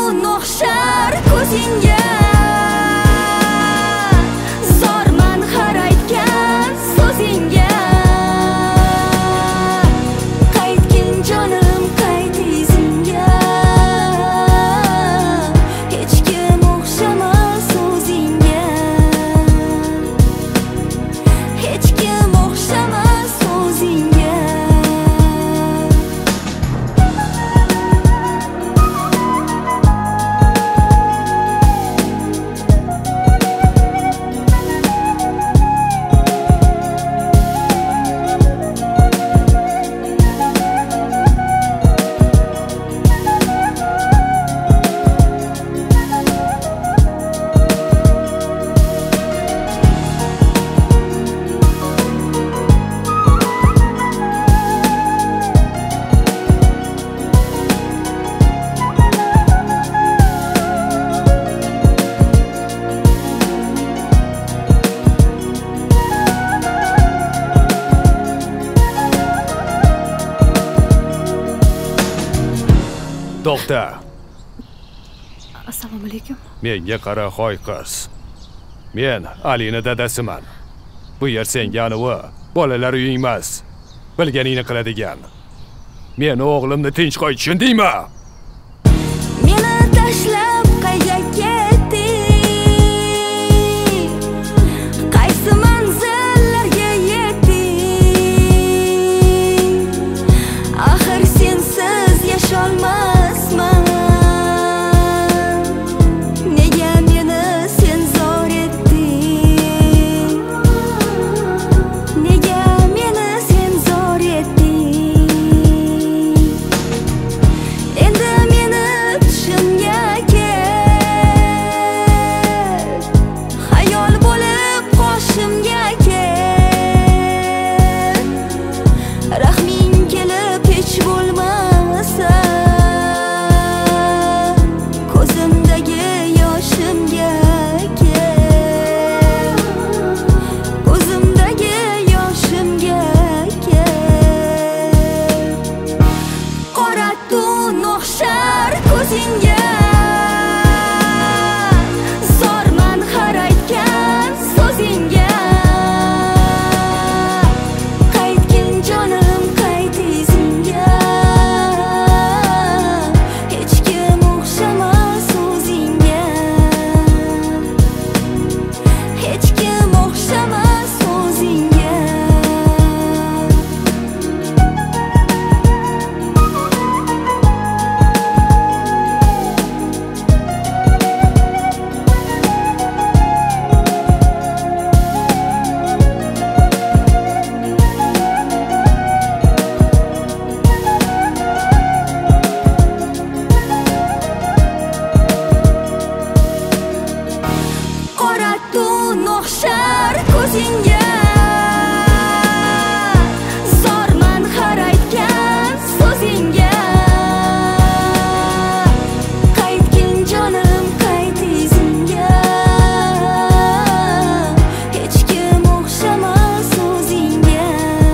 tun o'xshar ko'zingga. Zorman har aytgan so'zingga. Qaytgin jonim qayt izingga. Hech kim o'xshamas o'zingga. Hech kim o'xshamas o'zingga. To'xta. Assalomu alaykum. Menga qara hoy qiz. Men Alini dadasiman. Bu yer senga anavi bolalar uying emas. Bilganingni qiladigan. Men o'g'limni tinch qo'y, tushundingmi? Meni tashlab qayga ketding? Qaysi manzillarga yetding? Axir sensiz yasholmasman. Nega meni sen zo'r etding? Nega meni sen zo'r etding? Endi meni tushimga kel. Xayol bo'lib qoshimga kel. Rahming kelib hech bo'lmasa ko'zimdagi yoshimga kel. Ko'zimdagi yoshimga kel. Qora tun o'xshar ko'zingga. Zorman har aytgan so'zingga. Qaytgin jonim qayt izingga. Hech kim o'xshamas o'zingga. Hech kim o'xshamas o'zingga. Qora tun o'xshar ko'zingga. Zorman har aytgan so'zingga. Qaytgin jonim qayt izingga. Hech kim o'xshamas o'zingga.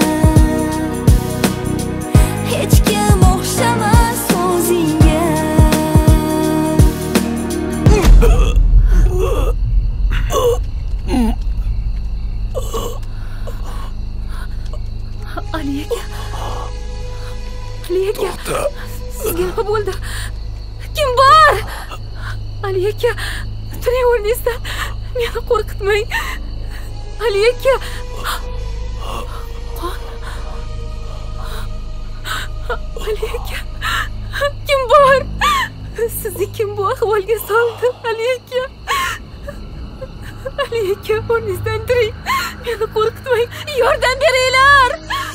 Hech kim o'xshamas o'zingga. Ali aka. Ali aka. Sizga nima bo'ldi? Kim bor? Ali aka, turing o'rningizdan. Meni qo'rqitmang. Ali aka. Qon. Ali aka. Kim bor? Sizni kim bu ahvolga soldi? Ali aka. Ali aka, o'rningizdan turing. Meni qo'rqitmang. Yordam beringlar.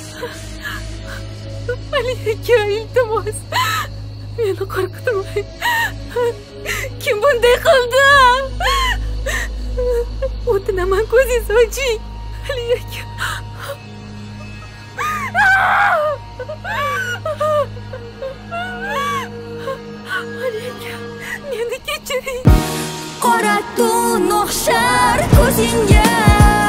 Ali aka, iltimos. Meni qo'rqitmang. Kim bunday qildi? O'tinaman, ko'zingizni oching. Ali aka. Ali aka, meni kechiring. Qora tun o'xshar ko'zingga.